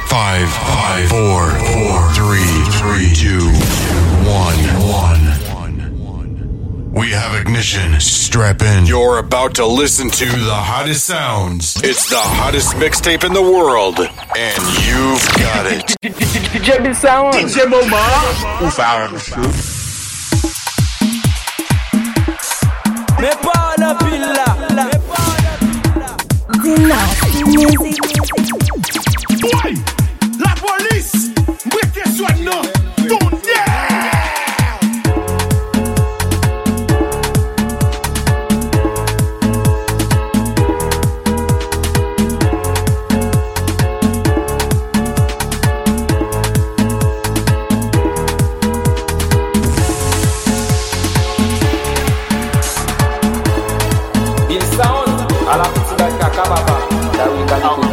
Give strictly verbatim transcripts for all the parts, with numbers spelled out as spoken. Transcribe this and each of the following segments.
Five, five, four, four, three, three, two, one, one. We have ignition. Strap in. You're about to listen to the hottest sounds. It's the hottest mixtape in the world, and you've got it. D J Bissau. D J Momar. O Fire Show. Me pa la pilla. Dynasty music. Boy, la police. Mettez sur nous. Don't dare. À la petite caca baba, la oui,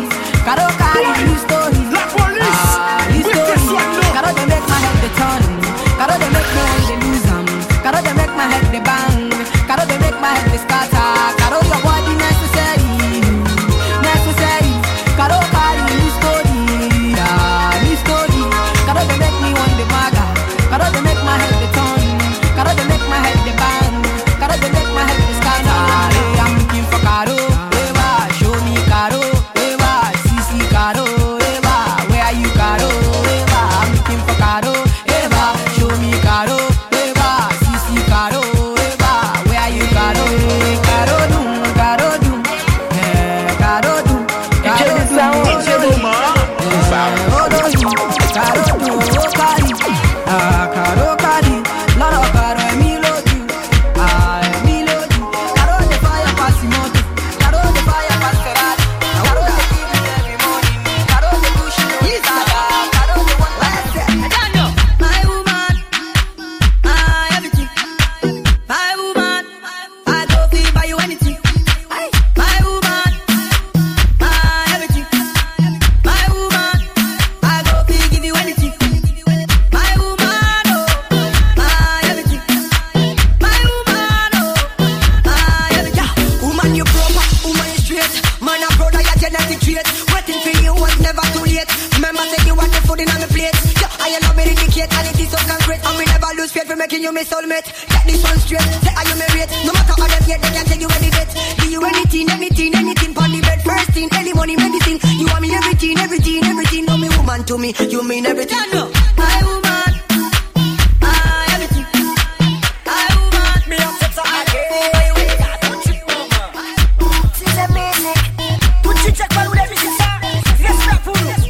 Caro carry story. La police. Ah, story. Caro they make my head the turn. making you my soulmate. Get this one straight, say are you married? No matter how them get, they can tell you any date. Give you anything, anything, anything on the bed. First thing, any money, medicine. You want me everything, everything, everything. No me woman to me, you mean everything. No, my woman, I everything. I woman, me up sex on my game. She's amazing. Tout de suite, check pas où les musiques ça. Respect pour nous.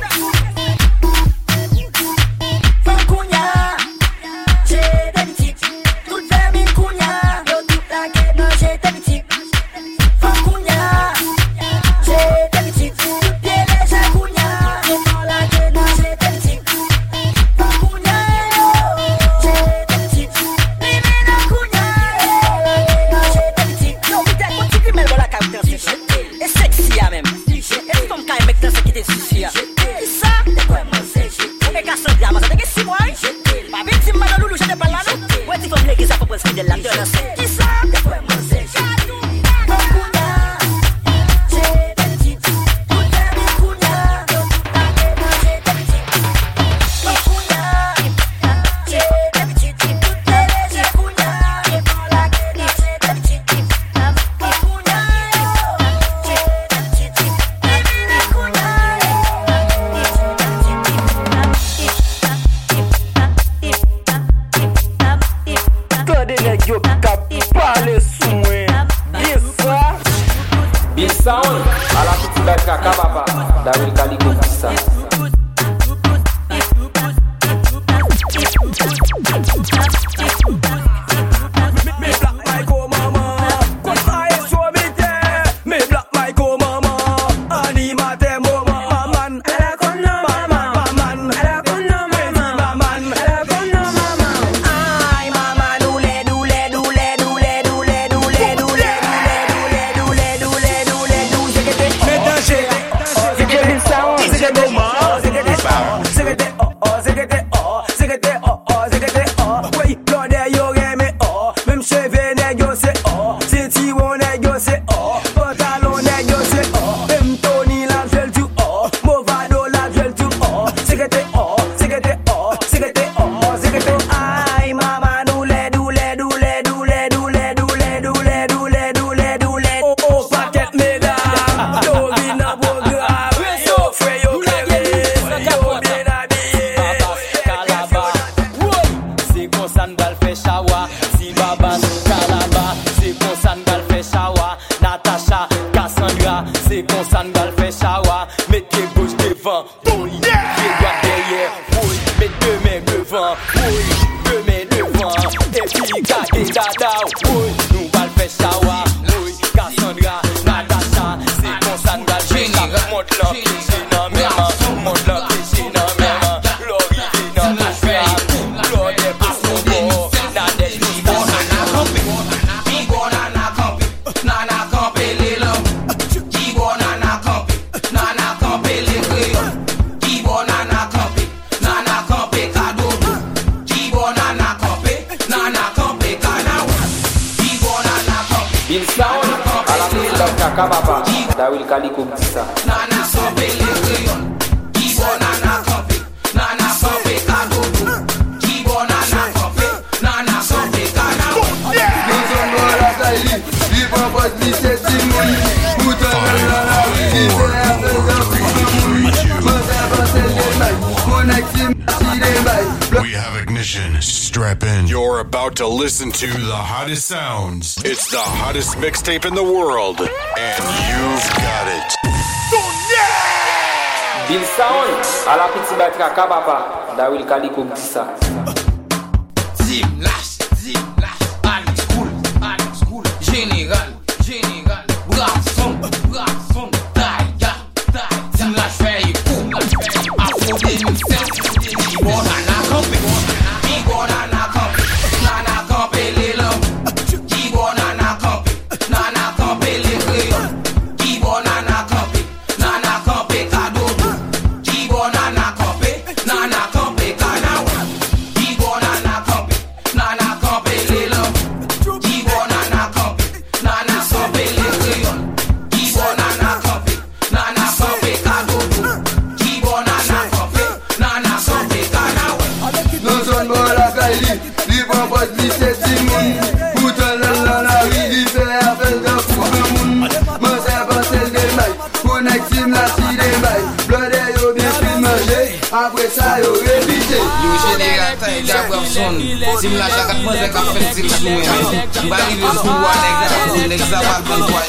We have ignition. Strap in. You're about to listen to the hottest sounds. It's the hottest mixtape in the world, and you've got it. Bill Sound, à la petite batterie Kababa, Darryl Calico dit ça. Zim, lâche, zim, lâche, Alex School, Alex School, Général, Général, Brasson, Brasson, Taïga, Taïga, Zim, lâche, fais y fou, Afro deux mille sept, Ibo nana campé, Ibo nana campé, nana campé les lampes, Ibo nana campé, nana campé les crayons, Ibo nana campé, nana campé cadeau, Ibo nana campé, nana campé canawa, Ibo nana campé, nana Après ça, yo révisé. Yo général taille d'abord son. Si me la chaque fois que qu'a fait tir sur moi. Ba arriver sur moi nèg nèg ça va prendre toi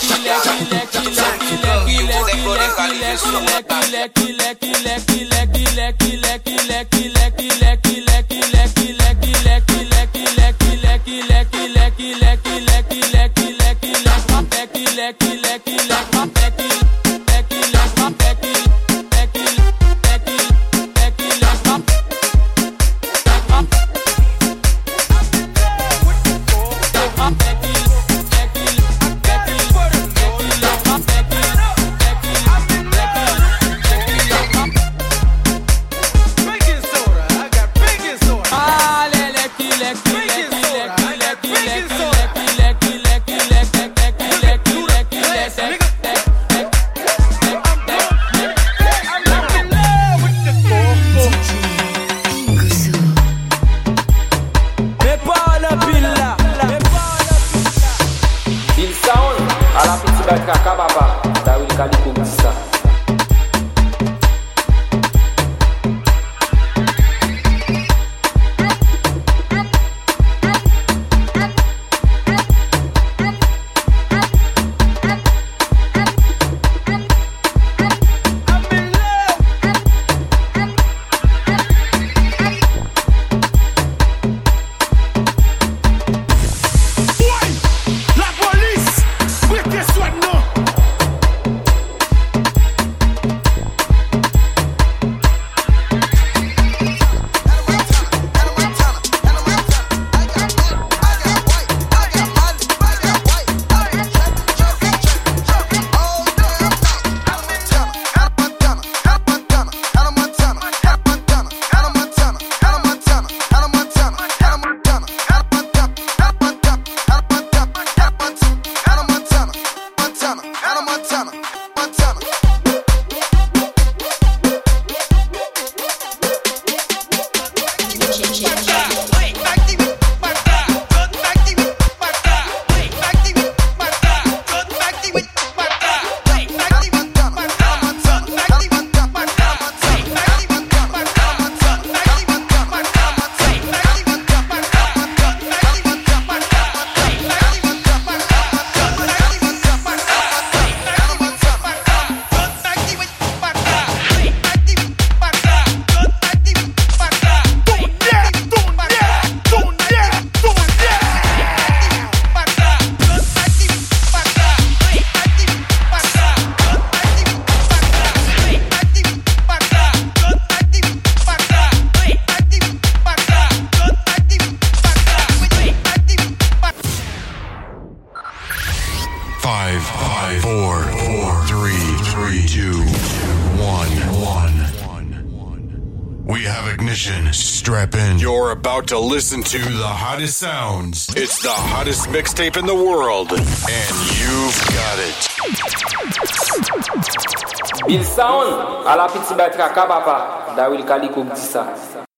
Strap in. You're about to listen to the hottest sounds. It's the hottest mixtape in the world, and you've got it. Bill Sound, à la petite bête Kaka Papa, Darryl Kaliko dit ça.